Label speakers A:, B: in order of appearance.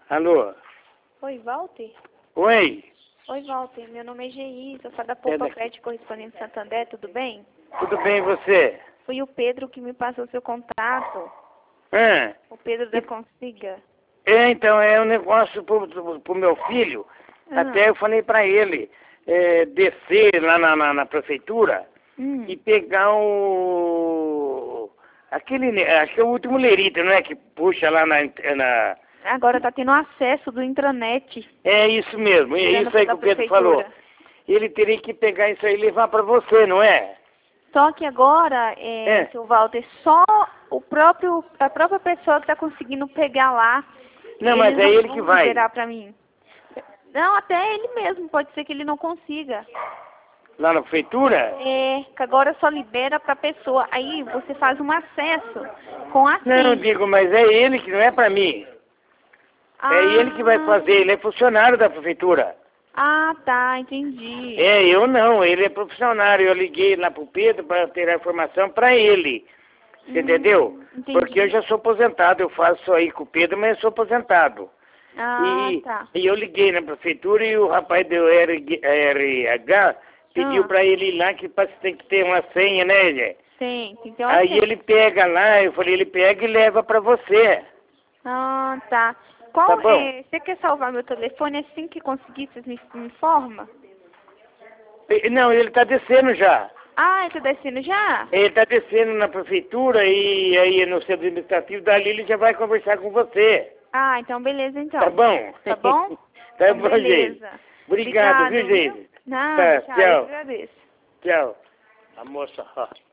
A: Alô?
B: Oi, Walter?
A: Oi?
B: Oi, Walter. Meu nome é Geis, eu sou da Poupa Crédito Correspondente Santander, tudo bem?
A: Tudo bem, e você?
B: Foi o Pedro que me passou seu contato.
A: Ah,
B: O Pedro da Consiga.
A: então, é um negócio pro meu filho. Até eu falei pra ele descer lá na prefeitura e pegar acho que é o último lerito, não é? Que puxa lá na...
B: Agora tá tendo acesso do intranet.
A: É isso mesmo, é isso aí que o Pedro falou. Ele teria que pegar isso aí e levar pra você, não é?
B: Só que agora, seu Walter, só a própria pessoa que tá conseguindo pegar lá.
A: Não, mas é ele que vai.
B: Liberar pra mim. Não, até ele mesmo, pode ser que ele não consiga.
A: Lá na prefeitura?
B: É, que agora só libera pra pessoa. Aí você faz um acesso com a senha.
A: Não, digo, mas é ele que não é pra mim.
B: Ah.
A: É ele que vai fazer, ele é funcionário da prefeitura.
B: Ah, tá, entendi.
A: É, eu não, ele é profissionário. Eu liguei lá pro Pedro para ter a informação para ele. Você entendeu?
B: Entendi.
A: Porque eu já sou aposentado, eu faço isso aí com o Pedro, mas eu sou aposentado.
B: Ah, tá.
A: E eu liguei na prefeitura e o rapaz do RH pediu para ele ir lá que tem que ter uma senha, né, gente?
B: Tem que ter uma
A: Aí
B: senha.
A: ele pega lá, eu falei, ele pega e leva para você.
B: Ah, tá.
A: Tá bom.
B: Você quer salvar meu telefone? Assim que conseguir, você me informa?
A: Não, ele está descendo já.
B: Ah, ele tá descendo já?
A: Ele está descendo na prefeitura e aí no centro administrativo, dali ele já vai conversar com você.
B: Ah, então beleza então.
A: Tá bom?
B: Tá bom?
A: Tá
B: Então,
A: bom,
B: beleza.
A: gente. Obrigado, viu, gente?
B: Não,
A: Tá,
B: tchau, eu
A: tchau.
B: agradeço.
A: Tchau. A moça, ó.